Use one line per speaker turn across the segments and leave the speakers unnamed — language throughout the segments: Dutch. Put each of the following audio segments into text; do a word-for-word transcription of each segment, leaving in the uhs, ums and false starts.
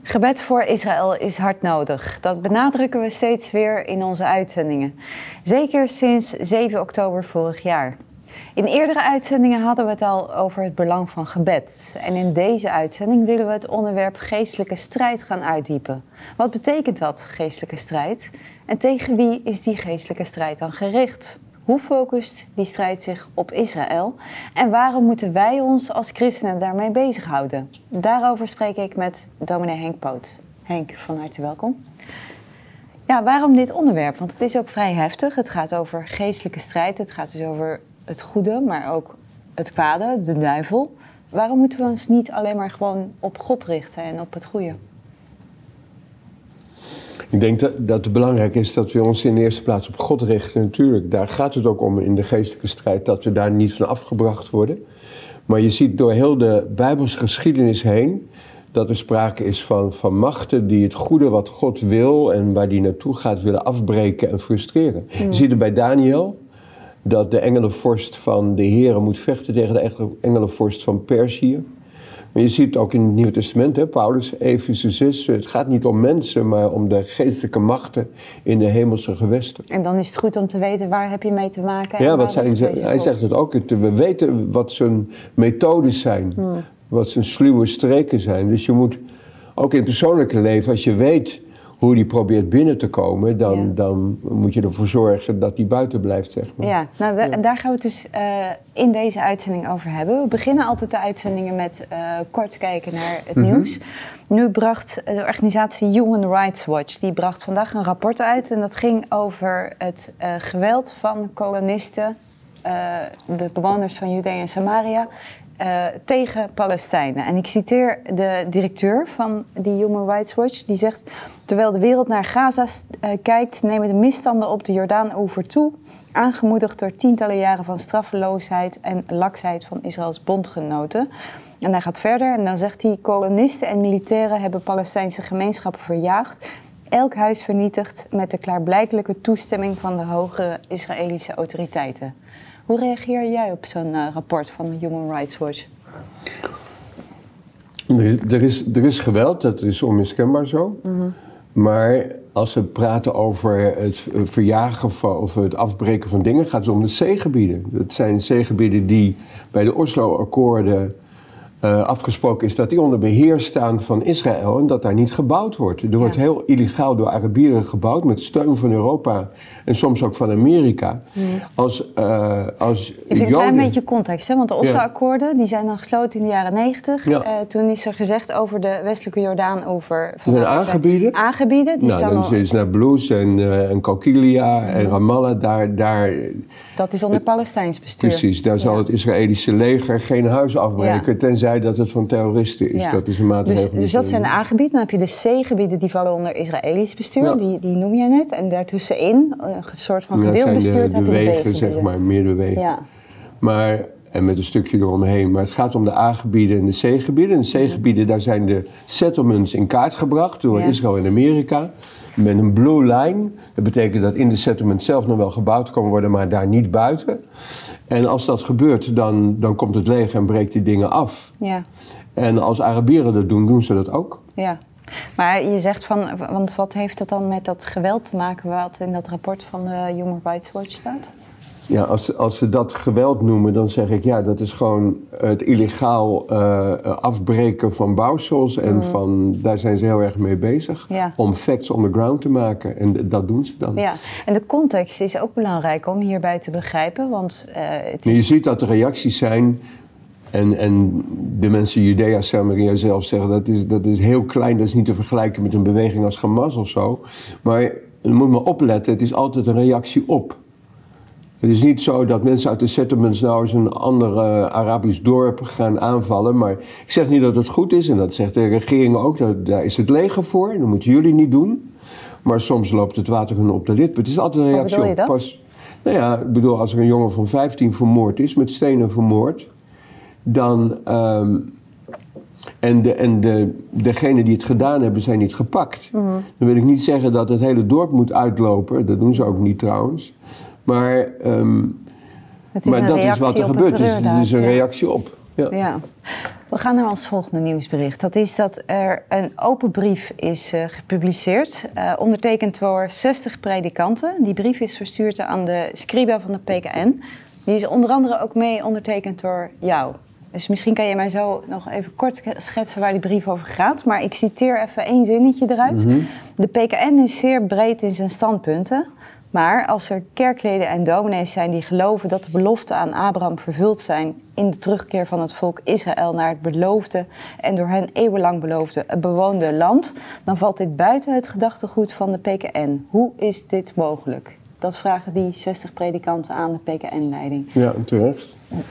Gebed voor Israël is hard nodig. Dat benadrukken we steeds weer in onze uitzendingen. Zeker sinds zeven oktober vorig jaar. In eerdere uitzendingen hadden we het al over het belang van gebed. En in deze uitzending willen we het onderwerp geestelijke strijd gaan uitdiepen. Wat betekent dat, geestelijke strijd? En tegen wie is die geestelijke strijd dan gericht? Hoe focust die strijd zich op Israël? En waarom moeten wij ons als christenen daarmee bezighouden? Daarover spreek ik met dominee Henk Poot. Henk, van harte welkom. Ja, waarom dit onderwerp? Want het is ook vrij heftig. Het gaat over geestelijke strijd. Het gaat dus over het goede, maar ook het kwade, de duivel. Waarom moeten we ons niet alleen maar gewoon op God richten en op het goede?
Ik denk dat, dat het belangrijk is dat we ons in de eerste plaats op God richten. Natuurlijk, daar gaat het ook om in de geestelijke strijd, dat we daar niet van afgebracht worden. Maar je ziet door heel de Bijbelse geschiedenis heen dat er sprake is van, van machten die het goede wat God wil en waar die naartoe gaat willen afbreken en frustreren. Mm. Je ziet het bij Daniel, dat de engelenvorst van de Here moet vechten tegen de engelenvorst van Perzië. Maar je ziet het ook in het Nieuwe Testament, hè, Paulus, Efeze zes. Het gaat niet om mensen, maar om de geestelijke machten in de hemelse gewesten.
En dan is het goed om te weten, waar heb je mee te maken?
Ja, wat zijn ze, hij zegt het ook. We weten wat zijn methodes zijn, hmm. wat zijn sluwe streken zijn. Dus je moet ook in het persoonlijke leven, als je weet hoe die probeert binnen te komen, dan, ja. dan moet je ervoor zorgen dat die buiten blijft, zeg maar.
Ja, nou, da- ja. daar gaan we het dus uh, in deze uitzending over hebben. We beginnen altijd de uitzendingen met uh, kort kijken naar het mm-hmm. nieuws. Nu bracht de organisatie Human Rights Watch, die bracht vandaag een rapport uit en dat ging over het uh, geweld van kolonisten, uh, de bewoners van Judea en Samaria, Uh, tegen Palestijnen. En ik citeer de directeur van die Human Rights Watch, die zegt: terwijl de wereld naar Gaza uh, kijkt, nemen de misstanden op de Jordaan-oever toe, aangemoedigd door tientallen jaren van straffeloosheid en laksheid van Israëls bondgenoten. En hij gaat verder en dan zegt hij: kolonisten en militairen hebben Palestijnse gemeenschappen verjaagd, elk huis vernietigd met de klaarblijkelijke toestemming van de hogere Israëlische autoriteiten. Hoe reageer jij op zo'n uh, rapport van Human Rights Watch?
Er is, er is, er is geweld, dat is onmiskenbaar zo. Mm-hmm. Maar als we praten over het verjagen van, of het afbreken van dingen, gaat het om de zeegebieden. Dat zijn zeegebieden die bij de Oslo-akkoorden uh, afgesproken is dat die onder beheer staan van Israël en dat daar niet gebouwd wordt. Er wordt ja. heel illegaal door Arabieren gebouwd met steun van Europa en soms ook van Amerika. Mm. Als, uh, als
Even een Joden... klein beetje context, hè? Want de Oslo-akkoorden die zijn dan gesloten in de jaren negentig. Ja. Uh, toen is er gezegd over de westelijke Jordaan-oever.
Die zijn aangebieden.
Aangebieden. Die
nou,
staan
dan
al...
is Nablus en, uh, en Qalqilia mm. en Ramallah daar... daar
dat is onder Palestijns bestuur.
Precies, daar zal ja. het Israëlische leger geen huis afbreken, ja. tenzij dat het van terroristen is. Ja. Dat is een maatregel.
Dus, dus dat zijn de A-gebieden. Dan heb je de C-gebieden die vallen onder Israëlisch bestuur. Ja. Die, die noem je net. En daartussenin, een soort van gedeeld bestuur,
heb je de wegen, zeg maar, meer de wegen. Ja. Maar, en met een stukje eromheen. Maar het gaat om de A-gebieden en de C-gebieden. En de C-gebieden, daar zijn de settlements in kaart gebracht door ja. Israël en Amerika. Met een blue line. Dat betekent dat in de settlement zelf nog wel gebouwd kan worden, maar daar niet buiten. En als dat gebeurt, dan, dan komt het leger en breekt die dingen af. Ja. En als Arabieren dat doen, doen ze dat ook.
Ja. Maar je zegt van, want wat heeft dat dan met dat geweld te maken wat in dat rapport van de Human Rights Watch staat?
Ja, als, als ze dat geweld noemen, dan zeg ik ja, dat is gewoon het illegaal uh, afbreken van bouwsels. En mm. van, daar zijn ze heel erg mee bezig. Ja. Om facts on the ground te maken. En dat doen ze dan.
Ja, en de context is ook belangrijk om hierbij te begrijpen. Want, uh, het is...
Je ziet dat er reacties zijn. En, en de mensen Judea, Samaria zelf zeggen dat is, dat is heel klein. Dat is niet te vergelijken met een beweging als Hamas of zo. Maar je moet maar opletten, het is altijd een reactie op. Het is niet zo dat mensen uit de settlements nou eens een ander uh, Arabisch dorp gaan aanvallen. Maar ik zeg niet dat het goed is en dat zegt de regering ook. Dat, daar is het leger voor, dat moeten jullie niet doen. Maar soms loopt het water hun op de lid. Het is altijd een reactie op. Pas, nou ja, ik bedoel, als er een jongen van vijftien vermoord is, met stenen vermoord, dan... Um, en de, en de, degenen die het gedaan hebben, zijn niet gepakt. Mm-hmm. Dan wil ik niet zeggen dat het hele dorp moet uitlopen. Dat doen ze ook niet trouwens. Maar, um, maar dat is wat er gebeurt. Dus het is een reactie op.
Ja. Ja. We gaan naar ons volgende nieuwsbericht. Dat is dat er een open brief is uh, gepubliceerd, uh, ondertekend door zestig predikanten. Die brief is verstuurd aan de scriba van de P K N. Die is onder andere ook mee ondertekend door jou. Dus misschien kan je mij zo nog even kort schetsen waar die brief over gaat. Maar ik citeer even één zinnetje eruit. Mm-hmm. De P K N is zeer breed in zijn standpunten. Maar als er kerkleden en dominees zijn die geloven dat de beloften aan Abraham vervuld zijn in de terugkeer van het volk Israël naar het beloofde en door hen eeuwenlang beloofde bewoonde land, dan valt dit buiten het gedachtegoed van de P K N. Hoe is dit mogelijk? Dat vragen die zestig predikanten aan de P K N-leiding.
Ja, terecht.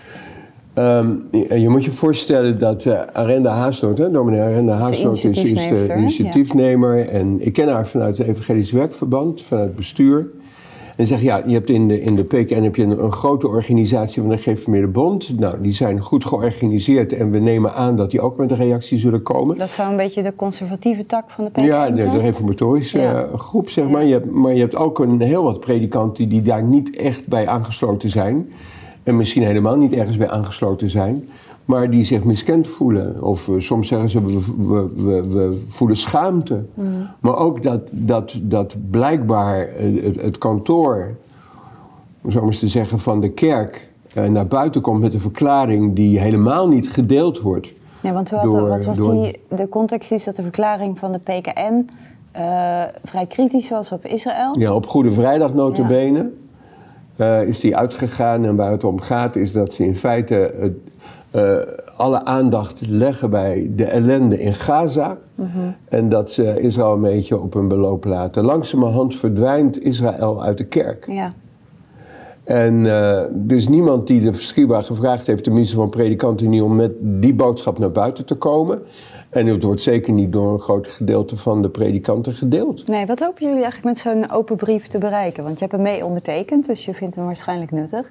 Um, je, je moet je voorstellen dat uh, Arenda Haasnoot, hè, dominee Arenda Haasnoot is, is de initiatiefnemer. Ja. En ik ken haar vanuit het Evangelisch Werkverband, vanuit het bestuur. En zeg ja, je hebt in de, in de P K N heb je een, een grote organisatie van de Gereformeerde Bond. Nou, die zijn goed georganiseerd en we nemen aan dat die ook met een reactie zullen komen.
Dat zou een beetje de conservatieve tak van de P K N
ja,
zijn?
Ja, de, de reformatorische ja. uh, groep, zeg maar. Ja. Je hebt, maar je hebt ook een heel wat predikanten die daar niet echt bij aangesloten zijn. En misschien helemaal niet ergens bij aangesloten zijn. Maar die zich miskend voelen. Of uh, soms zeggen ze, we, we, we, we voelen schaamte. Mm. Maar ook dat, dat, dat blijkbaar het, het kantoor, om zo maar eens te zeggen, van de kerk uh, naar buiten komt met een verklaring die helemaal niet gedeeld wordt.
Ja, want wat, door, wat was door... die, de context is dat de verklaring van de P K N uh, vrij kritisch was op Israël.
Ja, op Goede Vrijdag nota bene ja. uh, is die uitgegaan. En waar het om gaat is dat ze in feite Uh, Uh, alle aandacht leggen bij de ellende in Gaza. Mm-hmm. En dat ze Israël een beetje op hun beloop laten. Langzamerhand verdwijnt Israël uit de kerk.
Ja.
En uh, dus niemand die de scriba gevraagd heeft, tenminste van predikanten niet, om met die boodschap naar buiten te komen. En het wordt zeker niet door een groot gedeelte van de predikanten gedeeld.
Nee, wat hopen jullie eigenlijk met zo'n open brief te bereiken? Want je hebt hem mee ondertekend, dus je vindt hem waarschijnlijk nuttig.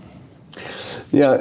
Ja,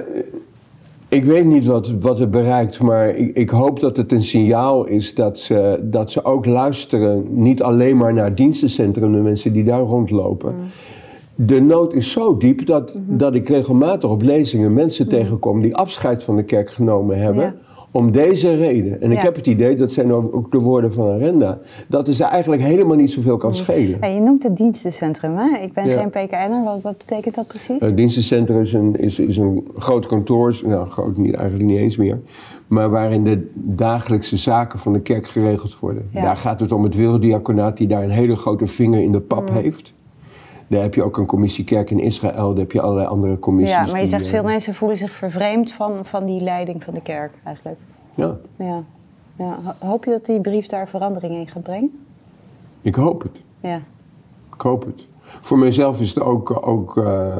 ik weet niet wat, wat het bereikt, maar ik, ik hoop dat het een signaal is dat ze, dat ze ook luisteren, niet alleen maar naar het dienstencentrum, de mensen die daar rondlopen. Mm. De nood is zo diep dat, mm-hmm. dat ik regelmatig op lezingen mensen mm. tegenkom die afscheid van de kerk genomen hebben. Ja. Om deze reden. En ja. ik heb het idee, dat zijn ook de woorden van Arenda, dat het ze eigenlijk helemaal niet zoveel kan schelen.
Ja, je noemt het dienstencentrum, hè? Ik ben ja. geen P K N'er, wat, wat betekent dat precies?
Het dienstencentrum is een, is, is een groot kantoor, nou groot niet, eigenlijk niet eens meer, maar waarin de dagelijkse zaken van de kerk geregeld worden. Ja. Daar gaat het om het werelddiaconaat die daar een hele grote vinger in de pap mm. heeft. Daar heb je ook een commissie Kerk in Israël, daar heb je allerlei andere commissies.
Ja, maar je
die,
zegt veel uh, mensen voelen zich vervreemd van, van die leiding van de kerk eigenlijk.
Ja.
ja. ja. Hoop je dat die brief daar verandering in gaat brengen?
Ik hoop het.
Ja.
Ik hoop het. Voor mijzelf is het ook... ook uh,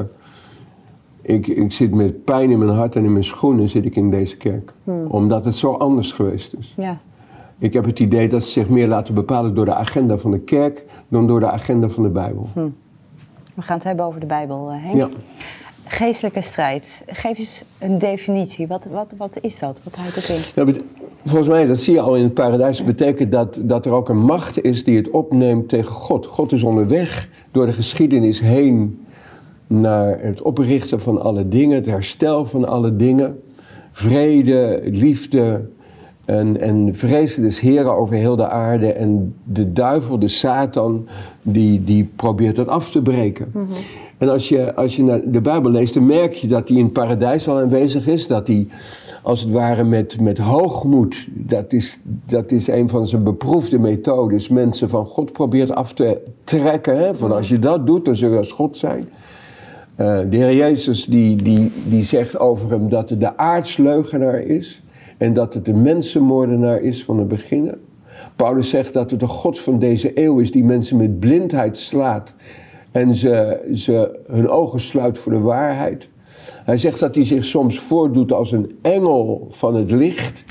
ik, ik zit met pijn in mijn hart en in mijn schoenen zit ik in deze kerk. Hmm. Omdat het zo anders geweest is.
Ja.
Ik heb het idee dat ze zich meer laten bepalen door de agenda van de kerk dan door de agenda van de Bijbel.
Hmm. We gaan het hebben over de Bijbel, Henk.
Ja.
Geestelijke strijd. Geef eens een definitie. Wat, wat, wat is dat? Wat houdt het in?
Ja, volgens mij, dat zie je al in het paradijs, dat betekent dat, dat er ook een macht is die het opneemt tegen God. God is onderweg door de geschiedenis heen naar het oprichten van alle dingen, het herstel van alle dingen. Vrede, liefde en, en vrezen des Heren over heel de aarde. En de duivel, de Satan, die, die probeert dat af te breken. Mm-hmm. En als je, als je naar de Bijbel leest, dan merk je dat hij in het paradijs al aanwezig is. Dat hij, als het ware, met, met hoogmoed, dat is, dat is een van zijn beproefde methodes, mensen van God probeert af te trekken. Hè? Van als je dat doet, dan zul je als God zijn. Uh, de Heer Jezus die, die, die zegt over hem dat het de aardsleugenaar is. En dat het de mensenmoordenaar is van het beginnen. Paulus zegt dat het de God van deze eeuw is die mensen met blindheid slaat. En ze, ze hun ogen sluit voor de waarheid. Hij zegt dat hij zich soms voordoet als een engel van het licht.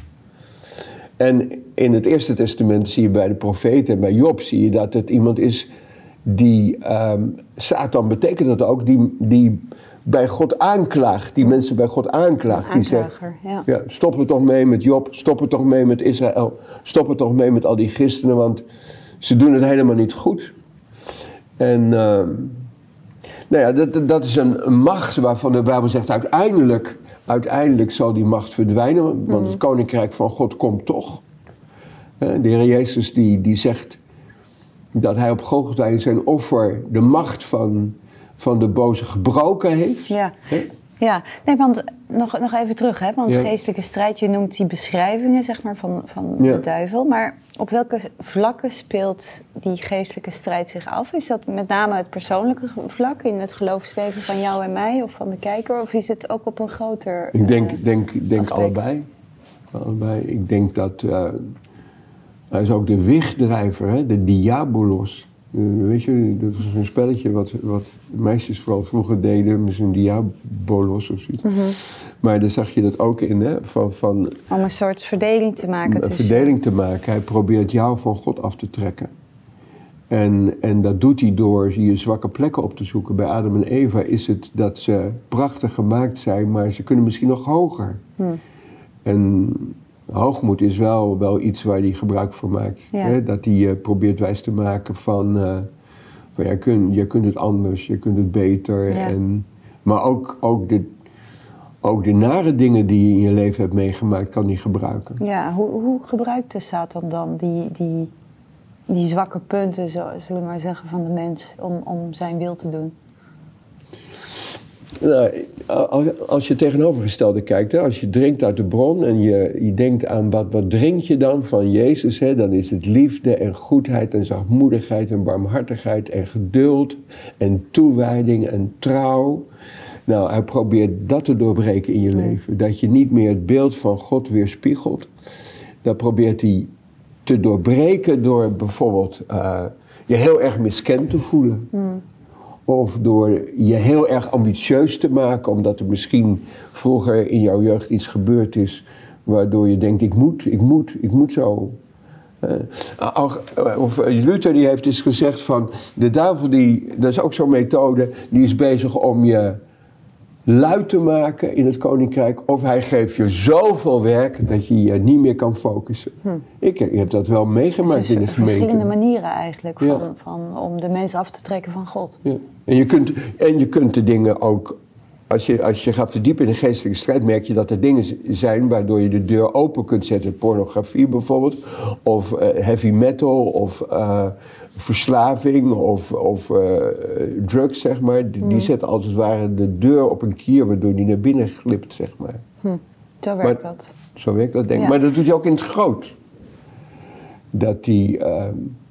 En in het Eerste Testament zie je bij de profeten en bij Job zie je dat het iemand is die, um, Satan betekent dat ook, die, die bij God aanklaagt. Die mensen bij God aanklaagt. Die zegt,
ja.
Ja, stop er toch mee met Job, stop er toch mee met Israël. Stop er toch mee met al die christenen, want ze doen het helemaal niet goed. En uh, nou ja, dat, dat is een, een macht waarvan de Bijbel zegt uiteindelijk uiteindelijk zal die macht verdwijnen, want mm. het koninkrijk van God komt toch. De Heer Jezus die, die zegt dat hij op Golgotha in zijn offer de macht van, van de boze gebroken heeft.
Ja, ja. Nee, want nog, nog even terug, hè? Want ja. geestelijke strijd, je noemt die beschrijvingen zeg maar, van, van ja. de duivel. Maar op welke vlakken speelt die geestelijke strijd zich af? Is dat met name het persoonlijke vlak in het geloofsleven van jou en mij of van de kijker? Of is het ook op een groter
Ik denk,
uh,
denk, denk allebei. allebei. Ik denk dat... Uh, hij is ook de wigdrijver, hè? De diabolos. Uh, weet je, dat was een spelletje wat, wat meisjes vooral vroeger deden, met een diabolos of zoiets. Mm-hmm. Maar daar zag je dat ook in, hè? Van, van,
om een soort verdeling te maken.
Een
tussen...
verdeling te maken. Hij probeert jou van God af te trekken. En, en dat doet hij door je zwakke plekken op te zoeken. Bij Adam en Eva is het dat ze prachtig gemaakt zijn, maar ze kunnen misschien nog hoger. Hmm. En hoogmoed is wel, wel iets waar hij gebruik van maakt. Ja. Hè? Dat hij uh, probeert wijs te maken van... Uh, van jij, kunt, jij kunt het anders, je kunt het beter. Ja. En, maar ook, ook, de, ook de nare dingen die je in je leven hebt meegemaakt, kan hij gebruiken.
Ja, hoe, hoe gebruikt de Satan dan die, die, die zwakke punten, zo, zullen we maar zeggen, van de mens... om, om zijn wil te doen?
Nou, als je tegenovergestelde kijkt, hè, als je drinkt uit de bron en je, je denkt aan wat, wat drink je dan van Jezus, hè, dan is het liefde en goedheid en zachtmoedigheid en barmhartigheid en geduld en toewijding en trouw. Nou, hij probeert dat te doorbreken in je leven. Dat je niet meer het beeld van God weerspiegelt. Dat probeert hij te doorbreken door bijvoorbeeld uh, je heel erg miskend te voelen. Mm. Of door je heel erg ambitieus te maken, omdat er misschien vroeger in jouw jeugd iets gebeurd is, waardoor je denkt, ik moet, ik moet, ik moet zo. Uh, of Luther die heeft eens gezegd van, de duivel, die, dat is ook zo'n methode, die is bezig om je luid te maken in het koninkrijk, of hij geeft je zoveel werk dat je je niet meer kan focussen. Hm. Ik, ik heb dat wel meegemaakt dus in de gemeente.
Verschillende manieren eigenlijk van, ja. van, om de mensen af te trekken van God.
Ja. En, je kunt, en je kunt de dingen ook, als je, als je gaat verdiepen in de geestelijke strijd, merk je dat er dingen zijn waardoor je de deur open kunt zetten. Pornografie bijvoorbeeld, of uh, heavy metal, of uh, verslaving, of, of uh, drugs, zeg maar. Die, hm. die zetten als het ware de deur op een kier, waardoor die naar binnen glipt, zeg maar.
Hm. Zo werkt maar, dat.
Zo werkt dat, denk ik. Ja. Maar dat doet hij ook in het groot. Dat die, uh,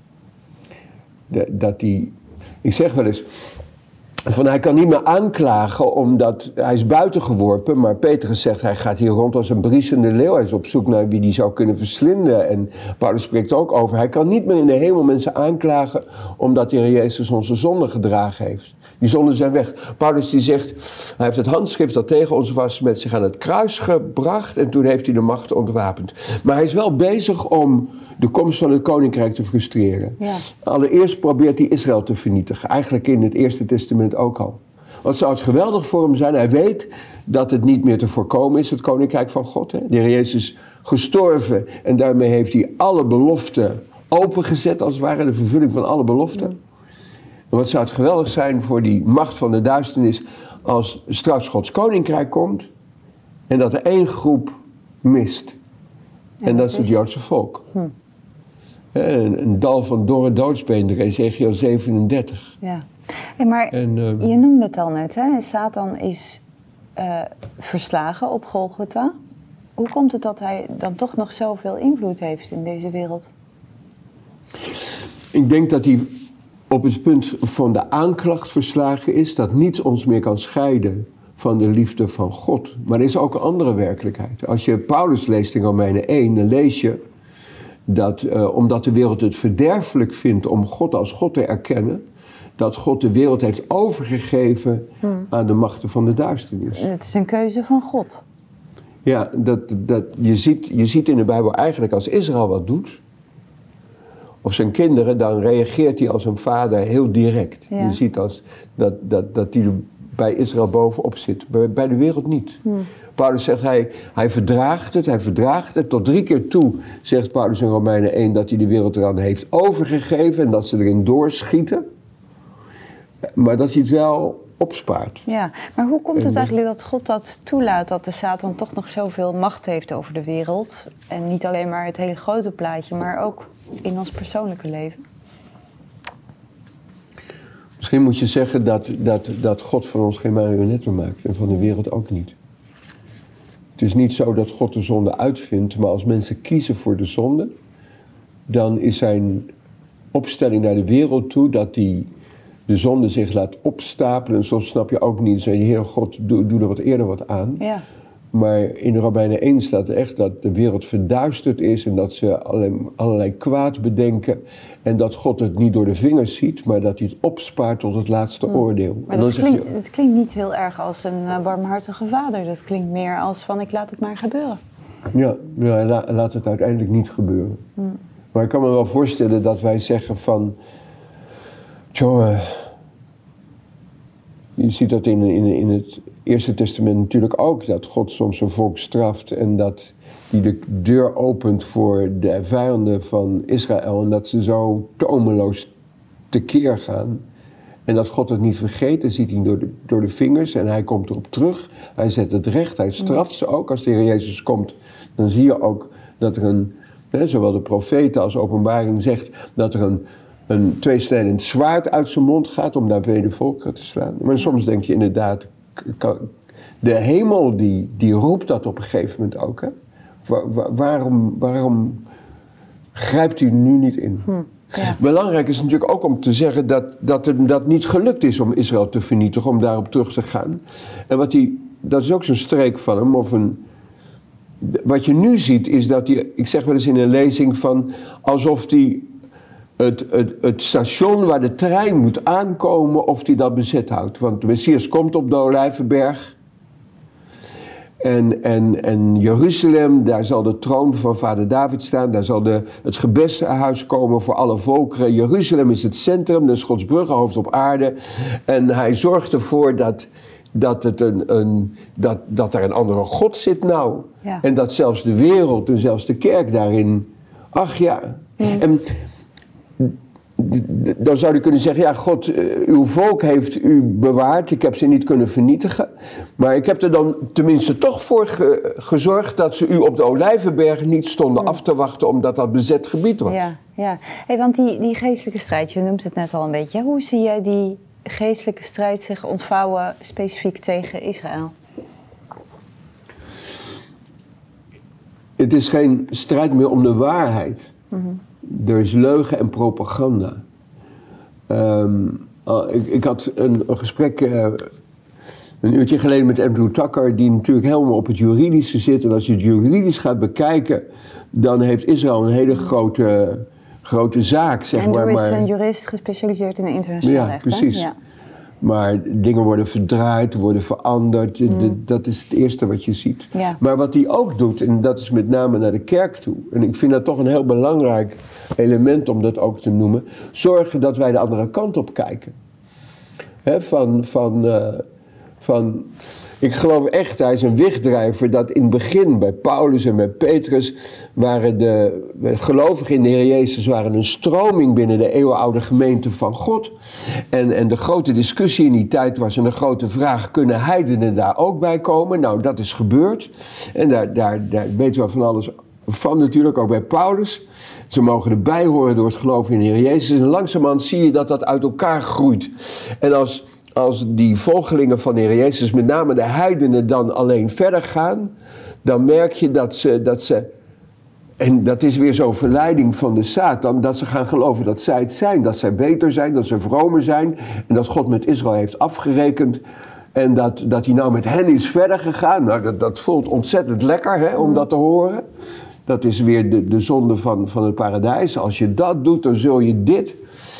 dat die, ik zeg wel eens, van hij kan niet meer aanklagen omdat hij is buiten geworpen, maar Petrus zegt hij gaat hier rond als een briesende leeuw. Hij is op zoek naar wie die zou kunnen verslinden. En Paulus spreekt ook over, hij kan niet meer in de hemel mensen aanklagen omdat de Heer Jezus onze zonden gedragen heeft. Die zonden zijn weg. Paulus die zegt, hij heeft het handschrift dat tegen ons was met zich aan het kruis gebracht en toen heeft hij de macht ontwapend. Maar hij is wel bezig om de komst van het koninkrijk te frustreren. Ja. Allereerst probeert hij Israël te vernietigen. Eigenlijk in het Eerste Testament ook al. Wat zou het geweldig voor hem zijn? Hij weet dat het niet meer te voorkomen is, het koninkrijk van God. Hè? De Heer Jezus is gestorven en daarmee heeft hij alle beloften opengezet, als het ware, de vervulling van alle beloften. Ja. En wat zou het geweldig zijn voor die macht van de duisternis als straks Gods koninkrijk komt en dat er één groep mist. En, en dat, dat is het Joodse volk. Hm. Een, een dal van dorre doodsbeenderen, Ezechiel zevenendertig.
Ja. Hey, maar en, uh, je noemde het al net, hè? Satan is uh, verslagen op Golgotha. Hoe komt het dat hij dan toch nog zoveel invloed heeft in deze wereld?
Ik denk dat hij op het punt van de aanklacht verslagen is, dat niets ons meer kan scheiden van de liefde van God. Maar er is ook een andere werkelijkheid. Als je Paulus leest in Romeinen één, dan lees je dat uh, omdat de wereld het verderfelijk vindt om God als God te erkennen, dat God de wereld heeft overgegeven hmm. aan de machten van de duisternis.
Het is een keuze van God.
Ja, dat, dat, je, ziet, je ziet in de Bijbel eigenlijk als Israël wat doet, of zijn kinderen, dan reageert hij als een vader heel direct. Ja. Je ziet als dat, dat, dat hij bij Israël bovenop zit, bij, bij de wereld niet. Hmm. Paulus zegt, hij, hij verdraagt het, hij verdraagt het. Tot drie keer toe zegt Paulus in Romeinen één dat hij de wereld eraan heeft overgegeven en dat ze erin doorschieten. Maar dat hij het wel opspaart.
Ja, maar hoe komt het
en,
eigenlijk dat God dat toelaat, dat de Satan toch nog zoveel macht heeft over de wereld? En niet alleen maar het hele grote plaatje, maar ook in ons persoonlijke leven?
Misschien moet je zeggen dat, dat, dat God van ons geen marionetten maakt en van de wereld ook niet. Het is niet zo dat God de zonde uitvindt, maar als mensen kiezen voor de zonde, dan is zijn opstelling naar de wereld toe dat die de zonde zich laat opstapelen. En soms snap je ook niet, zei de Heer God, doe, doe er wat eerder wat aan.
Ja.
Maar in de Romeinen één staat echt dat de wereld verduisterd is en dat ze allerlei, allerlei kwaad bedenken. En dat God het niet door de vingers ziet, maar dat hij het opspaart tot het laatste hmm. oordeel.
Maar
en dan
dat, klinkt,
je,
dat klinkt niet heel erg als een uh, barmhartige vader. Dat klinkt meer als van ik laat het maar gebeuren.
Ja, ja la, laat het uiteindelijk niet gebeuren. Hmm. Maar ik kan me wel voorstellen dat wij zeggen van, jongen, je ziet dat in, in, in het Eerste Testament natuurlijk ook, dat God soms een volk straft en dat hij de deur opent voor de vijanden van Israël en dat ze zo tomeloos tekeer gaan. En dat God het niet vergeet, dan ziet hij door de, door de vingers en hij komt erop terug. Hij zet het recht, hij straft ze ook. Als de Heer Jezus komt, dan zie je ook dat er een, hè, zowel de profeten als Openbaring zegt, dat er een een tweesnijdend zwaard uit zijn mond gaat om daar vele volkeren te slaan. Maar soms denk je inderdaad, de hemel die, die roept dat op een gegeven moment ook. Hè? Waar, waarom, waarom grijpt u nu niet in? Hm, ja. Belangrijk is natuurlijk ook om te zeggen dat, dat het dat niet gelukt is om Israël te vernietigen, om daarop terug te gaan. En wat die, dat is ook zo'n streek van hem, of een... Wat je nu ziet is dat hij, ik zeg wel eens in een lezing van, alsof hij Het, het, het station waar de trein moet aankomen, of die dat bezet houdt. Want de Messias komt op de Olijvenberg. En, en, en Jeruzalem, daar zal de troon van vader David staan. Daar zal de, het gebedhuis komen voor alle volkeren. Jeruzalem is het centrum, dat is Gods bruggenhoofd op aarde. En hij zorgt ervoor dat, dat, het een, een, dat, dat er een andere God zit nou. Ja. En dat zelfs de wereld en zelfs de kerk daarin... Ach ja... Mm. En, dan zou je kunnen zeggen, ja God, uw volk heeft u bewaard, ik heb ze niet kunnen vernietigen. Maar ik heb er dan tenminste toch voor ge- gezorgd dat ze u op de Olijvenberg niet stonden af te wachten omdat dat bezet gebied was.
Ja, ja. Hey, want die, die geestelijke strijd, je noemt het net al een beetje. Hoe zie jij die geestelijke strijd zich ontvouwen specifiek tegen Israël?
Het is geen strijd meer om de waarheid.
Mm-hmm.
Er is leugen en propaganda. Um, ik, ik had een, een gesprek uh, een uurtje geleden met Andrew Tucker, die natuurlijk helemaal op het juridische zit. En als je het juridisch gaat bekijken, dan heeft Israël een hele grote, grote zaak, zeg
Andrew
maar.
Andrew is
maar,
een jurist gespecialiseerd in de internationaal
ja,
recht.
Precies.
Hè? Ja.
Maar dingen worden verdraaid, worden veranderd. Mm. De, dat is het eerste wat je ziet.
Ja.
Maar wat hij ook doet, en dat is met name naar de kerk toe. En ik vind dat toch een heel belangrijk element om dat ook te noemen. Zorgen dat wij de andere kant op kijken. He, van, van, uh, van, ik geloof echt, hij is een wegdrijver, dat in het begin bij Paulus en bij Petrus waren de, de gelovigen in de Heer Jezus waren een stroming binnen de eeuwenoude gemeente van God. En, en de grote discussie in die tijd was en de grote vraag, kunnen heidenen daar ook bij komen? Nou, dat is gebeurd. En daar, daar, daar weten we van alles van natuurlijk, ook bij Paulus. Ze mogen erbij horen door het geloven in de Heer Jezus. En langzamerhand zie je dat dat uit elkaar groeit. En als... Als die volgelingen van de Heer Jezus, met name de heidenen, dan alleen verder gaan, dan merk je dat ze, dat ze, en dat is weer zo'n verleiding van de Satan, dat ze gaan geloven dat zij het zijn, dat zij beter zijn, dat ze vromer zijn, en dat God met Israël heeft afgerekend, en dat, dat hij nou met hen is verder gegaan. Nou, dat, dat voelt ontzettend lekker, hè, om dat te horen. Dat is weer de, de zonde van, van het paradijs. Als je dat doet, dan zul je dit.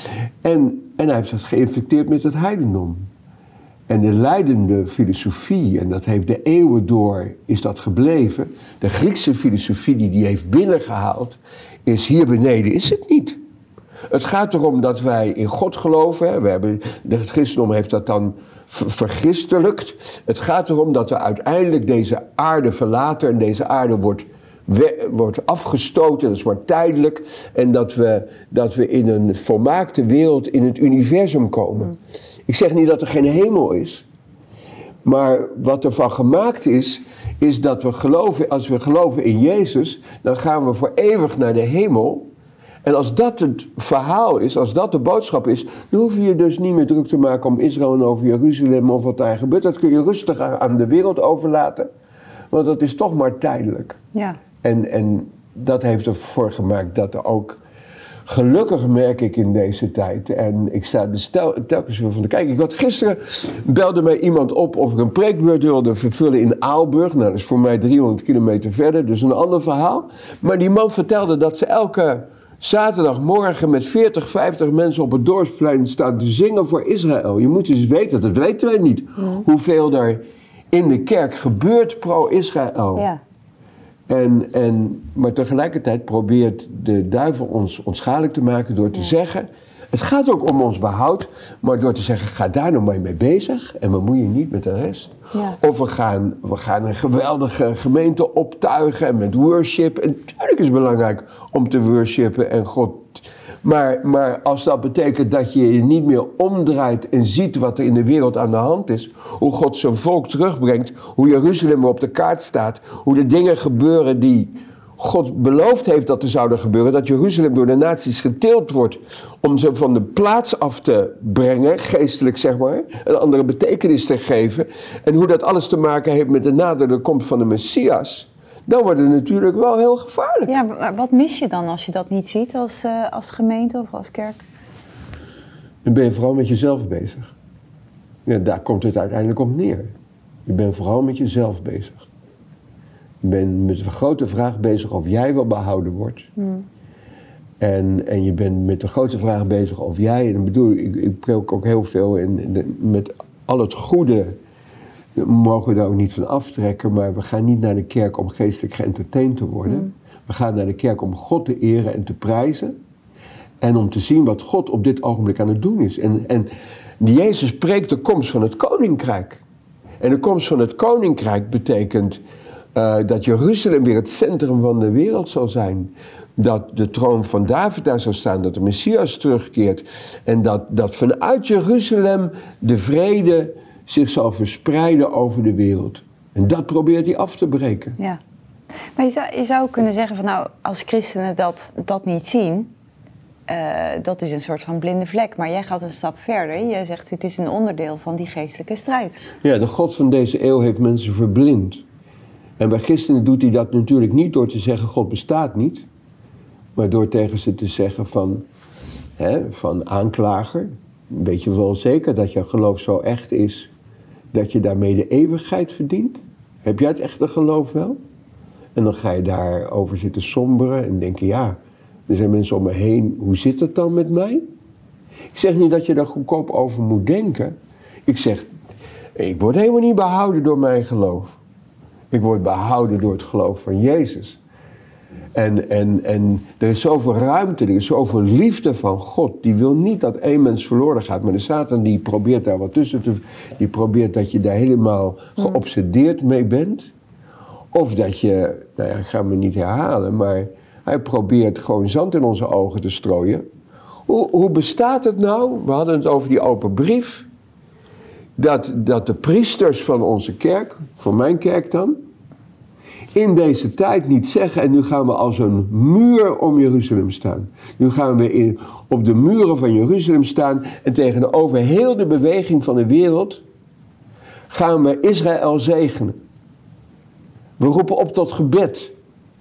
En, en hij heeft het geïnfecteerd met het heidendom. En de leidende filosofie, en dat heeft de eeuwen door, is dat gebleven. De Griekse filosofie die die heeft binnengehaald, is hier beneden is het niet. Het gaat erom dat wij in God geloven. We hebben, het christendom heeft dat dan verchristelijkt. Het gaat erom dat we uiteindelijk deze aarde verlaten en deze aarde wordt... We, wordt afgestoten, dat is maar tijdelijk. En dat we, dat we in een volmaakte wereld in het universum komen. Ik zeg niet dat er geen hemel is. Maar wat er van gemaakt is, is dat we geloven, als we geloven in Jezus, dan gaan we voor eeuwig naar de hemel. En als dat het verhaal is, als dat de boodschap is, dan hoef je je dus niet meer druk te maken om Israël en over Jeruzalem of wat daar gebeurt. Dat kun je rustig aan de wereld overlaten, want dat is toch maar tijdelijk.
Ja.
En, en dat heeft ervoor gemaakt dat er ook, gelukkig merk ik in deze tijd, en ik sta er stel, telkens weer van te kijken. Ik had gisteren, belde mij iemand op of ik een preekbeurt wilde vervullen in Aalburg. Nou, dat is voor mij driehonderd kilometer verder, dus een ander verhaal. Maar die man vertelde dat ze elke zaterdagmorgen met veertig, vijftig mensen op het dorpsplein staan te zingen voor Israël. Je moet eens weten, dat weten wij niet, mm. hoeveel er in de kerk gebeurt pro-Israël.
Ja.
En, en, maar tegelijkertijd probeert de duivel ons onschadelijk te maken door te ja. zeggen, het gaat ook om ons behoud, maar door te zeggen, ga daar nou maar mee bezig en bemoei je niet met de rest. Ja. Of we gaan, we gaan een geweldige gemeente optuigen en met worship. En natuurlijk is het belangrijk om te worshipen en God. Maar, maar als dat betekent dat je je niet meer omdraait en ziet wat er in de wereld aan de hand is, hoe God zijn volk terugbrengt, hoe Jeruzalem op de kaart staat, hoe de dingen gebeuren die God beloofd heeft dat er zouden gebeuren, dat Jeruzalem door de naties geteeld wordt om ze van de plaats af te brengen, geestelijk zeg maar, een andere betekenis te geven, en hoe dat alles te maken heeft met de nadere komst van de Messias, dan wordt het natuurlijk wel heel gevaarlijk.
Ja, maar wat mis je dan als je dat niet ziet als, uh, als gemeente of als kerk?
Dan ben je vooral met jezelf bezig. Ja, daar komt het uiteindelijk op neer. Je bent vooral met jezelf bezig. Je bent met de grote vraag bezig of jij wel behouden wordt. Hmm. En, en je bent met de grote vraag bezig of jij, en ik bedoel, ik, ik preek ook heel veel in, in de, met al het goede, mogen we daar ook niet van aftrekken, maar we gaan niet naar de kerk om geestelijk geëntertained te worden. Hmm. We gaan naar de kerk om God te eren en te prijzen. En om te zien wat God op dit ogenblik aan het doen is. En, en Jezus preekt de komst van het koninkrijk. En de komst van het koninkrijk betekent uh, dat Jeruzalem weer het centrum van de wereld zal zijn. Dat de troon van David daar zal staan, dat de Messias terugkeert. En dat, dat vanuit Jeruzalem de vrede zich zal verspreiden over de wereld. En dat probeert hij af te breken. Ja.
Maar je zou, je zou kunnen zeggen van nou, als christenen dat, dat niet zien, uh, dat is een soort van blinde vlek. Maar jij gaat een stap verder. Jij zegt het is een onderdeel van die geestelijke strijd.
Ja, de God van deze eeuw heeft mensen verblind. En bij christenen doet hij dat natuurlijk niet door te zeggen God bestaat niet. Maar door tegen ze te zeggen van, hè, van aanklager, weet je wel zeker dat jouw geloof zo echt is dat je daarmee de eeuwigheid verdient? Heb jij het echte geloof wel? En dan ga je daarover zitten somberen en denken, ja, er zijn mensen om me heen, hoe zit het dan met mij? Ik zeg niet dat je daar goedkoop over moet denken. Ik zeg, ik word helemaal niet behouden door mijn geloof. Ik word behouden door het geloof van Jezus. En, en, en er is zoveel ruimte, er is zoveel liefde van God. Die wil niet dat één mens verloren gaat. Maar de Satan die probeert daar wat tussen te... Die probeert dat je daar helemaal geobsedeerd mee bent. Of dat je, nou ja, ik ga me niet herhalen, maar hij probeert gewoon zand in onze ogen te strooien. Hoe, hoe bestaat het nou? We hadden het over die open brief. Dat, dat de priesters van onze kerk, van mijn kerk dan, in deze tijd niet zeggen, en nu gaan we als een muur om Jeruzalem staan. Nu gaan we in, op de muren van Jeruzalem staan en tegenover heel de beweging van de wereld gaan we Israël zegenen. We roepen op tot gebed.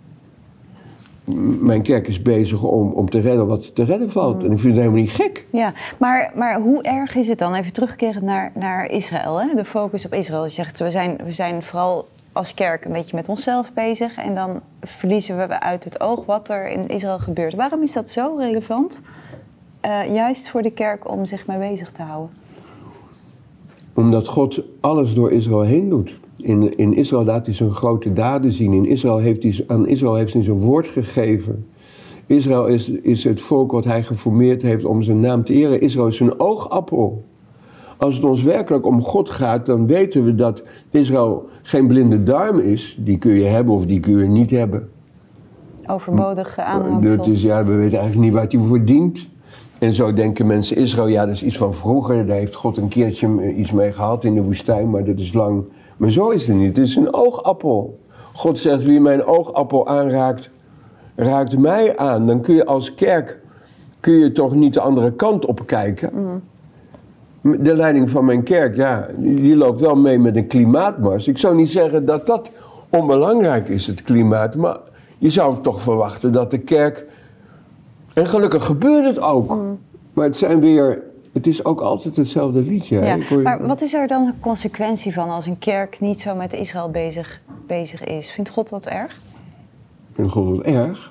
Mijn kerk is bezig om, om te redden wat te redden valt. En ik vind het helemaal niet gek.
Ja, maar, maar hoe erg is het dan? Even terugkerend naar, naar Israël, hè? De focus op Israël. Je zegt, we zijn, we zijn vooral als kerk een beetje met onszelf bezig. En dan verliezen we uit het oog wat er in Israël gebeurt. Waarom is dat zo relevant? Uh, juist voor de kerk om zich mee bezig te houden.
Omdat God alles door Israël heen doet. In, in Israël laat hij zijn grote daden zien. In Israël heeft hij, aan Israël heeft hij zijn woord gegeven. Israël is, is het volk wat hij geformeerd heeft om zijn naam te eren. Israël is zijn oogappel. Als het ons werkelijk om God gaat, dan weten we dat Israël geen blinde darm is. Die kun je hebben of die kun je niet hebben.
Overbodige aanhangsel.
Dus ja, we weten eigenlijk niet waar hij voor dient. En zo denken mensen, Israël, ja, dat is iets van vroeger. Daar heeft God een keertje iets mee gehad in de woestijn, maar dat is lang. Maar zo is het niet. Het is een oogappel. God zegt, wie mijn oogappel aanraakt, raakt mij aan. Dan kun je als kerk, kun je toch niet de andere kant op kijken. Mm. De leiding van mijn kerk, ja, die loopt wel mee met een klimaatmars. Ik zou niet zeggen dat dat onbelangrijk is, het klimaat. Maar je zou toch verwachten dat de kerk... En gelukkig gebeurt het ook. Mm. Maar het zijn weer... Het is ook altijd hetzelfde liedje.
Ja,
je...
Maar wat is er dan de consequentie van als een kerk niet zo met Israël bezig, bezig is? Vindt God dat erg?
Vindt God dat erg?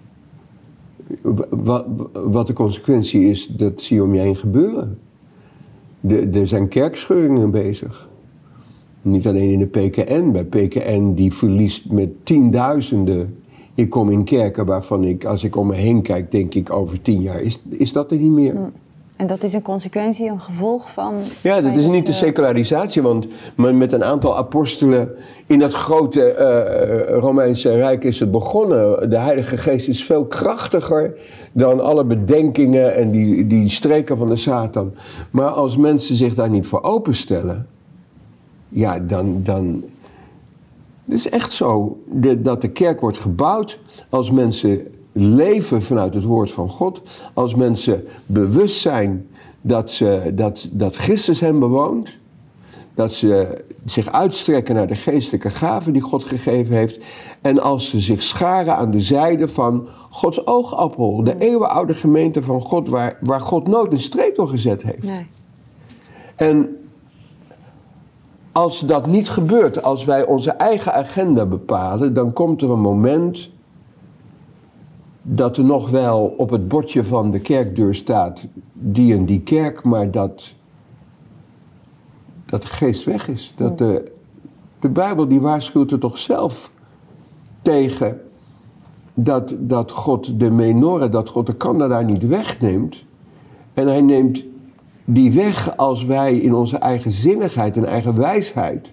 Wat, wat de consequentie is, dat zie je om je heen gebeuren. De, er zijn kerkscheuringen bezig. Niet alleen in de P K N. Bij P K N die verliest met tienduizenden. Ik kom in kerken waarvan ik, als ik om me heen kijk, denk ik over tien jaar, is, is dat er niet meer.
Mm. En dat is een consequentie, een gevolg van...
Ja, dat is niet de secularisatie, want met een aantal apostelen in dat grote uh, Romeinse Rijk is het begonnen. De Heilige Geest is veel krachtiger dan alle bedenkingen en die, die streken van de Satan. Maar als mensen zich daar niet voor openstellen, ja, dan... dan het is echt zo de, dat de kerk wordt gebouwd als mensen leven vanuit het woord van God. Als mensen bewust zijn dat, ze, dat, dat Christus hen bewoont. Dat ze zich uitstrekken naar de geestelijke gaven die God gegeven heeft. En als ze zich scharen aan de zijde van Gods oogappel. De eeuwenoude gemeente van God waar, waar God nooit een streep door gezet heeft. Nee. En als dat niet gebeurt, als wij onze eigen agenda bepalen, dan komt er een moment dat er nog wel op het bordje van de kerkdeur staat die en die kerk, maar dat, dat de geest weg is. Dat de, de Bijbel die waarschuwt er toch zelf tegen dat, dat God de menorah, dat God de kanda daar niet wegneemt. En hij neemt die weg als wij in onze eigen zinnigheid en eigen wijsheid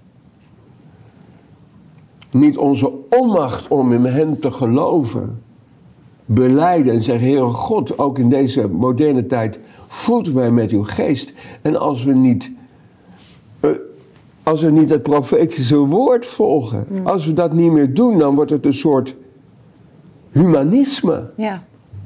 niet onze onmacht om in hem te geloven belijden en zeggen, Heere God, ook in deze moderne tijd, voed mij met uw geest. En als we niet, uh, als we niet het profetische woord volgen, mm. als we dat niet meer doen, dan wordt het een soort humanisme.
Ja.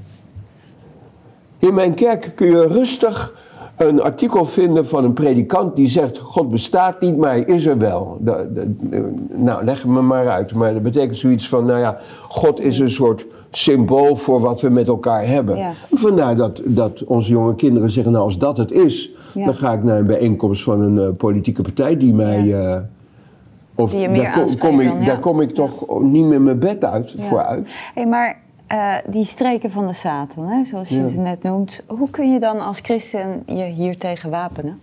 In mijn kerk kun je rustig een artikel vinden van een predikant die zegt, God bestaat niet, maar hij is er wel. De, de, de, nou, leg het me maar uit. Maar dat betekent zoiets van, nou ja, God is een soort symbool voor wat we met elkaar hebben. Ja. Vandaar dat, dat onze jonge kinderen zeggen, nou als dat het is, ja. dan ga ik naar een bijeenkomst van een uh, politieke partij die mij... Ja. Uh, of
die je meer
daar, kom, kom ik, dan, ja. daar kom ik toch ja. niet meer mijn bed uit, ja. voor uit.
Hey, maar uh, die streken van de Satan, hè, zoals je ja. ze net noemt, hoe kun je dan als christen je hiertegen wapenen?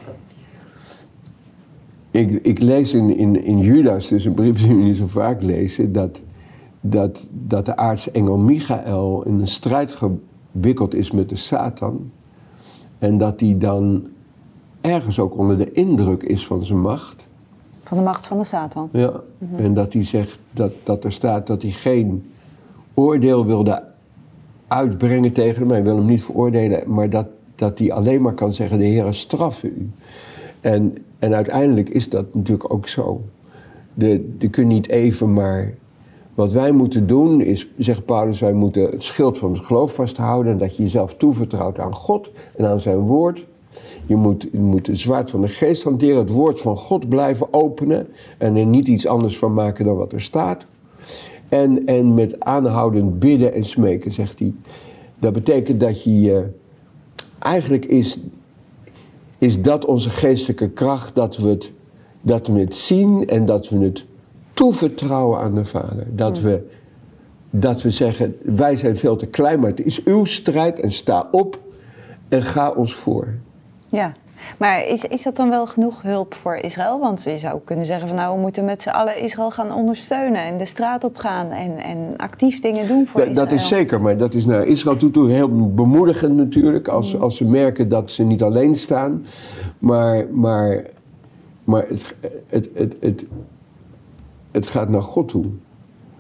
Ik, ik lees in, in, in Judas, dus een brief die we niet zo vaak lezen, dat, dat, dat de aartsengel Michael in een strijd gewikkeld is met de Satan. En dat hij dan ergens ook onder de indruk is van zijn macht.
Van de macht van de Satan.
Ja, mm-hmm. En dat hij zegt dat, dat er staat dat hij geen oordeel wilde uitbrengen tegen hem. Hij wil hem niet veroordelen, maar dat, dat hij alleen maar kan zeggen, de Heer straffe u. En, en uiteindelijk is dat natuurlijk ook zo. De, de kun niet even maar... Wat wij moeten doen is, zegt Paulus, wij moeten het schild van het geloof vasthouden. En dat je jezelf toevertrouwt aan God en aan zijn woord. Je moet, je moet het zwaard van de geest hanteren, het woord van God blijven openen. En er niet iets anders van maken dan wat er staat. En, en met aanhoudend bidden en smeken, zegt hij. Dat betekent dat je... Uh, eigenlijk is, is dat onze geestelijke kracht, dat we, het, dat we het zien en dat we het toevertrouwen aan de Vader. Dat we, dat we zeggen, wij zijn veel te klein, maar het is uw strijd en sta op en ga ons voor.
Ja, maar is, is dat dan wel genoeg hulp voor Israël? Want je zou kunnen zeggen van nou, we moeten met z'n allen Israël gaan ondersteunen en de straat op gaan en, en actief dingen doen voor
da,
Israël.
Dat is zeker, maar dat is naar Israël toe, toe heel bemoedigend natuurlijk, als, mm. als ze merken dat ze niet alleen staan. Maar, maar, maar het, het, het, het, het gaat naar God toe.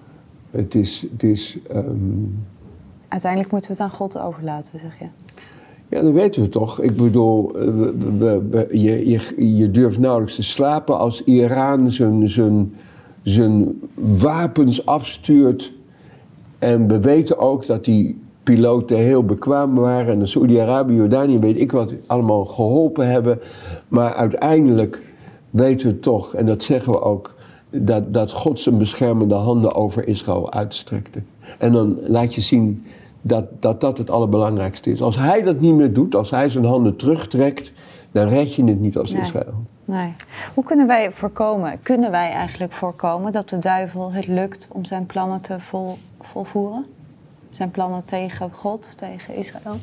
Het is... Het is um...
Uiteindelijk moeten we het aan God overlaten, zeg je.
Ja, dat weten we toch. Ik bedoel, we, we, we, je, je, je durft nauwelijks te slapen als Iran zijn, zijn, zijn wapens afstuurt. En we weten ook dat die piloten heel bekwaam waren. En de Saoedi-Arabië, Jordanië, weet ik wat, allemaal geholpen hebben. Maar uiteindelijk weten we toch, en dat zeggen we ook, dat, dat God zijn beschermende handen over Israël uitstrekte. En dan laat je zien dat, dat dat het allerbelangrijkste is. Als hij dat niet meer doet, als hij zijn handen terugtrekt, dan red je het niet als
nee.
Israël.
Nee. Hoe kunnen wij voorkomen, kunnen wij eigenlijk voorkomen dat de duivel het lukt om zijn plannen te vol, volvoeren? Zijn plannen tegen God, tegen Israël?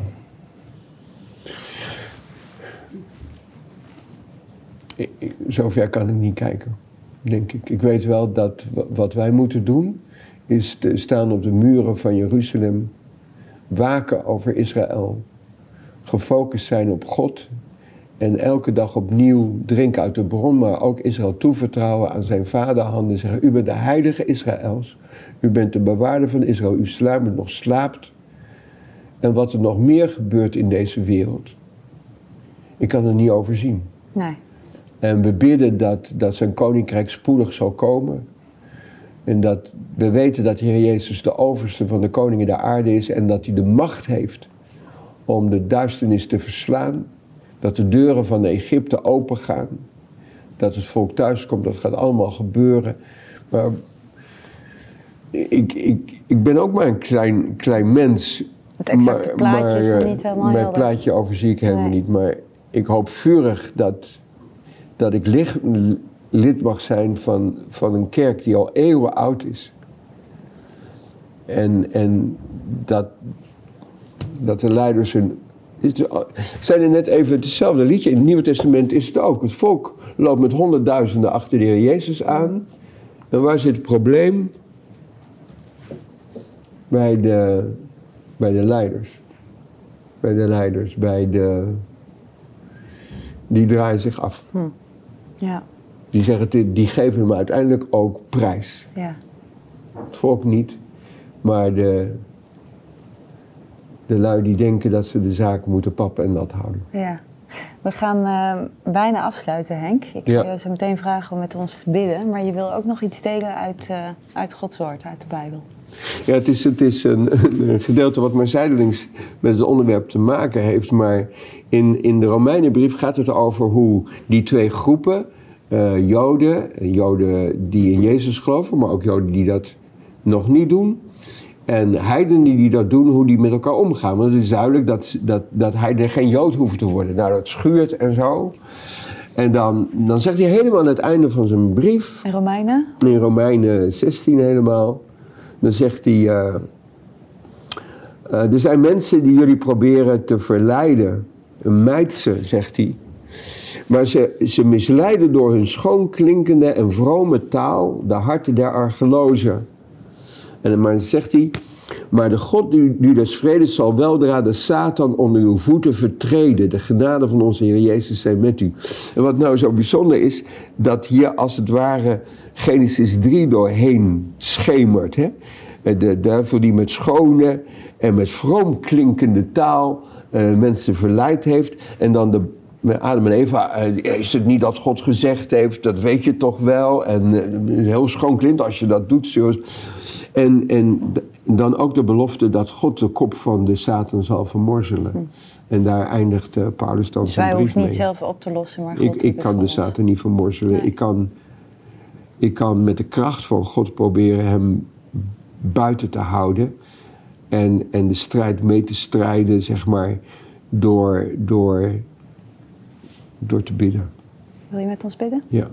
Zover kan ik niet kijken, denk ik. Ik weet wel dat wat wij moeten doen, is te staan op de muren van Jeruzalem, waken over Israël, gefocust zijn op God en elke dag opnieuw drinken uit de bron, maar ook Israël toevertrouwen aan zijn vaderhanden. Zeggen, u bent de heilige Israëls, u bent de bewaarder van Israël, uw sluimert nog slaapt. En wat er nog meer gebeurt in deze wereld, ik kan er niet over zien.
Nee.
En we bidden dat, dat zijn koninkrijk spoedig zal komen. En dat we weten dat de Heer Jezus de overste van de koningen der aarde is en dat hij de macht heeft om de duisternis te verslaan. Dat de deuren van Egypte open gaan. Dat het volk thuiskomt, dat gaat allemaal gebeuren. Maar ik, ik, ik ben ook maar een klein, klein mens.
Het exacte
maar,
plaatje
maar,
is er niet helemaal
Mijn
helder.
plaatje overzie ik helemaal nee. niet. Maar ik hoop vurig dat, dat ik licht, lid mag zijn van, van een kerk die al eeuwen oud is. En, en dat, dat de leiders hun... Ik zei er net even, hetzelfde liedje, in het Nieuwe Testament is het ook. Het volk loopt met honderdduizenden achter de Heer Jezus aan. En waar zit het probleem? Bij de, bij de leiders. Bij de leiders, bij de... Die draaien zich af.
Hm. Ja.
Die zeggen, die geven hem uiteindelijk ook prijs.
Ja.
Het volk niet, maar de... De lui die denken dat ze de zaak moeten pappen en dat houden.
Ja. We gaan uh, bijna afsluiten, Henk. Ik ga ja. je zo meteen vragen om met ons te bidden. Maar je wil ook nog iets delen uit, uh, uit Gods woord, uit de Bijbel.
Ja, het is, het is een, een gedeelte wat maar zijdelings met het onderwerp te maken heeft. Maar in, in de Romeinenbrief gaat het over hoe die twee groepen, uh, Joden, Joden die in Jezus geloven, maar ook Joden die dat nog niet doen. En heidenen die dat doen, hoe die met elkaar omgaan. Want het is duidelijk dat, dat, dat heidenen geen Jood hoeven te worden. Nou, dat schuurt en zo. En dan, dan zegt hij helemaal aan het einde van zijn brief...
In Romeinen?
In Romeinen zestien helemaal. Dan zegt hij... Uh, uh, er zijn mensen die jullie proberen te verleiden. Mijt ze, zegt hij. Maar ze, ze misleiden door hun schoonklinkende en vrome taal de harten der argelozen. En maar zegt hij, maar de God die, die des vredes zal weldra de Satan onder uw voeten vertreden. De genade van onze Heer Jezus zij met u. En wat nou zo bijzonder is, dat hier als het ware Genesis drie doorheen schemert. Hè? De duivel die met schone en met vroom klinkende taal uh, mensen verleid heeft. En dan de Adam en Eva, is het niet dat God gezegd heeft, dat weet je toch wel. En uh, heel schoon klinkt als je dat doet. Zoals... En, en dan ook de belofte dat God de kop van de Satan zal vermorzelen. Hm. En daar eindigt uh, Paulus dan
dus
zijn brief mee.
Dus wij hoeven niet zelf op te lossen, maar God
Ik, ik kan de Satan niet vermorzelen. Nee. Ik, kan, ik kan met de kracht van God proberen hem buiten te houden. En, en de strijd mee te strijden, zeg maar, door, door, door te bidden.
Wil je met ons bidden?
Ja.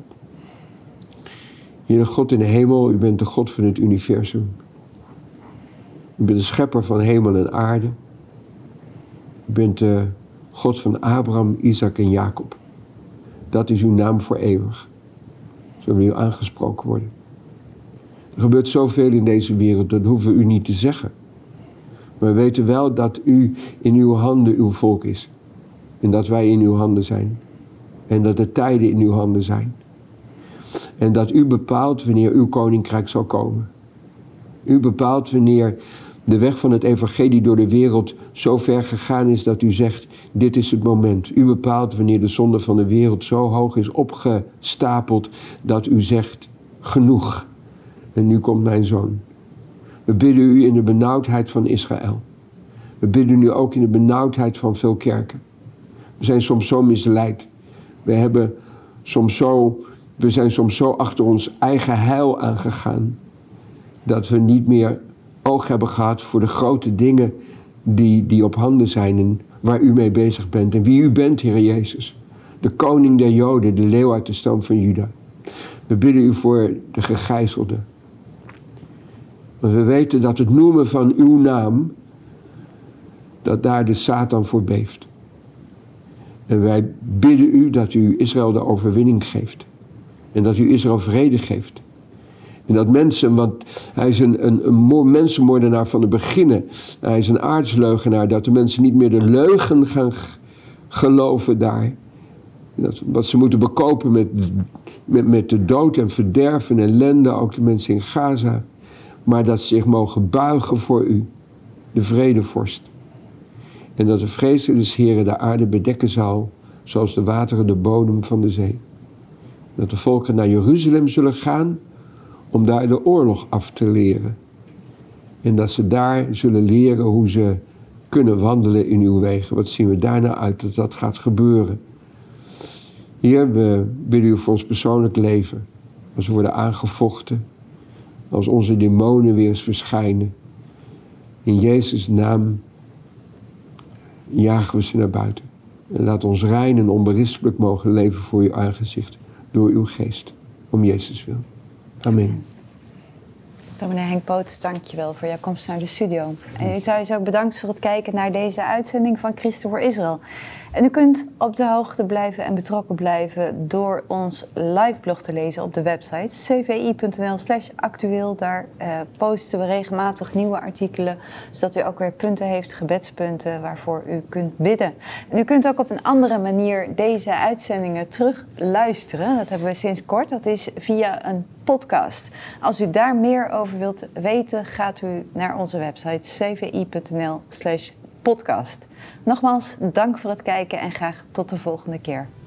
Heer God in de hemel, u bent de God van het universum. U bent de schepper van hemel en aarde. U bent de God van Abraham, Isaac en Jacob. Dat is uw naam voor eeuwig. Zo wil u aangesproken worden. Er gebeurt zoveel in deze wereld, dat hoeven we u niet te zeggen. Maar we weten wel dat u in uw handen uw volk is. En dat wij in uw handen zijn. En dat de tijden in uw handen zijn. En dat u bepaalt wanneer uw koninkrijk zal komen. U bepaalt wanneer de weg van het evangelie door de wereld zo ver gegaan is dat u zegt, dit is het moment. U bepaalt wanneer de zonde van de wereld zo hoog is opgestapeld dat u zegt, genoeg. En nu komt mijn zoon. We bidden u in de benauwdheid van Israël. We bidden u ook in de benauwdheid van veel kerken. We zijn soms zo misleid. We, hebben soms zo, we zijn soms zo achter ons eigen heil aangegaan, dat we niet meer oog hebben gehad voor de grote dingen die, die op handen zijn en waar u mee bezig bent. En wie u bent, Heer Jezus. De koning der Joden, de leeuw uit de stam van Juda. We bidden u voor de gegijzelden. Want we weten dat het noemen van uw naam, dat daar de Satan voor beeft. En wij bidden u dat u Israël de overwinning geeft. En dat u Israël vrede geeft. En dat mensen, want hij is een, een, een mensenmoordenaar van het beginnen. Hij is een aardsleugenaar, dat de mensen niet meer de leugen gaan geloven daar. Dat, wat ze moeten bekopen met, met, met de dood en verderf en ellende, ook de mensen in Gaza. Maar dat ze zich mogen buigen voor u, de vredevorst. En dat de vrezen des Heren de aarde bedekken zal, zoals de wateren de bodem van de zee. Dat de volken naar Jeruzalem zullen gaan, om daar de oorlog af te leren. En dat ze daar zullen leren hoe ze kunnen wandelen in uw wegen. Wat zien we daarna uit dat dat gaat gebeuren. Heer, we bidden u voor ons persoonlijk leven. Als we worden aangevochten. Als onze demonen weer eens verschijnen. In Jezus' naam jagen we ze naar buiten. En laat ons rein en onberispelijk mogen leven voor uw aangezicht. Door uw geest. Om Jezus wil. Amen.
Dominee Henk Poot, dank je wel voor jouw komst naar de studio. En u thuis ook bedankt voor het kijken naar deze uitzending van Christen voor Israël. En u kunt op de hoogte blijven en betrokken blijven door ons liveblog te lezen op de website c v i punt n l slash actueel. Daar uh, posten we regelmatig nieuwe artikelen, zodat u ook weer punten heeft, gebedspunten waarvoor u kunt bidden. En u kunt ook op een andere manier deze uitzendingen terug luisteren. Dat hebben we sinds kort. Dat is via een podcast. Als u daar meer over wilt weten, gaat u naar onze website c v i punt n l slash podcast. Nogmaals, dank voor het kijken en graag tot de volgende keer.